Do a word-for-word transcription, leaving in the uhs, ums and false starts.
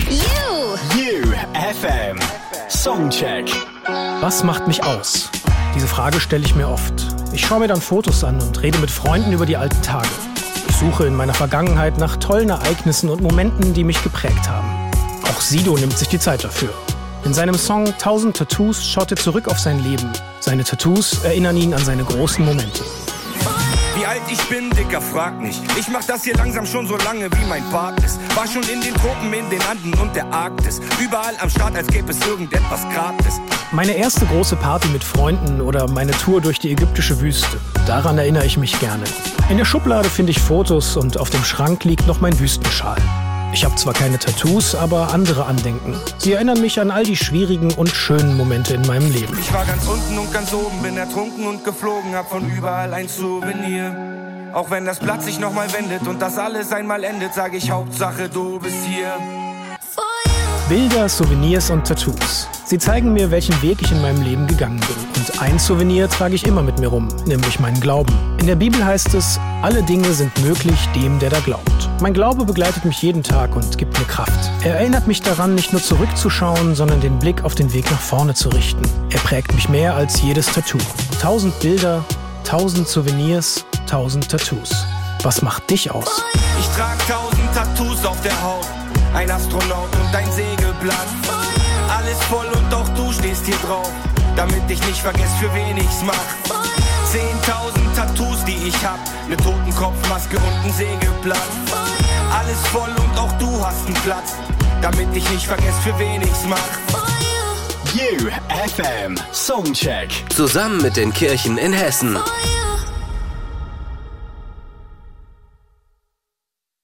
You F M Songcheck. Was macht mich aus? Diese Frage stelle ich mir oft. Ich schaue mir dann Fotos an und rede mit Freunden über die alten Tage. Ich suche in meiner Vergangenheit nach tollen Ereignissen und Momenten, die mich geprägt haben. Auch Sido nimmt sich die Zeit dafür. In seinem Song tausend Tattoos schaut er zurück auf sein Leben. Seine Tattoos erinnern ihn an seine großen Momente. Wie alt ich bin, Dicker, frag nicht. Ich mach das hier langsam schon so lange, wie mein Part ist. War schon in den Tropen, in den Anden und der Arktis. Überall am Start, als gäbe es irgendetwas gratis. Meine erste große Party mit Freunden oder meine Tour durch die ägyptische Wüste. Daran erinnere ich mich gerne. In der Schublade finde ich Fotos und auf dem Schrank liegt noch mein Wüstenschal. Ich habe zwar keine Tattoos, aber andere Andenken. Sie erinnern mich an all die schwierigen und schönen Momente in meinem Leben. Ich war ganz unten und ganz oben, bin ertrunken und geflogen, hab von überall ein Souvenir. Auch wenn das Blatt sich nochmal wendet und das alles einmal endet, sag ich Hauptsache du bist hier. Bilder, Souvenirs und Tattoos. Sie zeigen mir, welchen Weg ich in meinem Leben gegangen bin. Und ein Souvenir trage ich immer mit mir rum, nämlich meinen Glauben. In der Bibel heißt es, alle Dinge sind möglich dem, der da glaubt. Mein Glaube begleitet mich jeden Tag und gibt mir Kraft. Er erinnert mich daran, nicht nur zurückzuschauen, sondern den Blick auf den Weg nach vorne zu richten. Er prägt mich mehr als jedes Tattoo. Tausend Bilder, tausend Souvenirs, tausend Tattoos. Was macht dich aus? Ich trag tausend Tattoos auf der Haut. Ein Astronaut und ein Segelblatt. Alles voll und auch du stehst hier drauf, damit ich nicht vergesse, für wen ich's mach. Zehntausend Tattoos, die ich hab, ne Totenkopfmaske und ein Segelblatt. Alles voll und auch du hast einen Platz, damit ich nicht vergesse, für wen ich's mach. You F M Songcheck. Zusammen mit den Kirchen in Hessen.